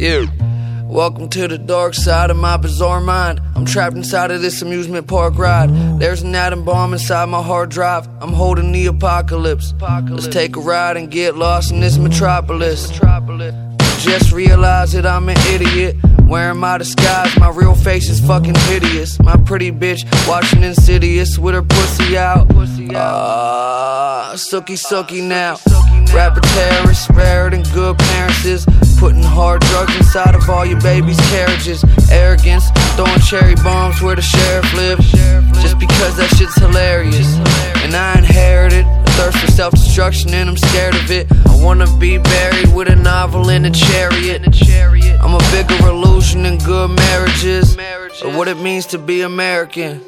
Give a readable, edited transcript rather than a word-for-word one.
Yeah. Welcome to the dark side of my bizarre mind. I'm trapped inside of this amusement park ride. There's an atom bomb inside my hard drive. I'm holding the apocalypse. Let's take a ride and get lost in this metropolis. Just realized that I'm an idiot. Wearing my disguise, my real face is fucking hideous. My pretty bitch watching Insidious with her pussy out. Sookie now. Rapper terrorists, spared and good parents is putting hard drugs inside of all your baby's carriages. Arrogance, throwing cherry bombs where the sheriff lives, just because that shit's hilarious. And I inherited a thirst for self-destruction and I'm scared of it. I wanna be buried with a novel in a chariot. I'm a bigger illusion than good marriages, or what it means to be American.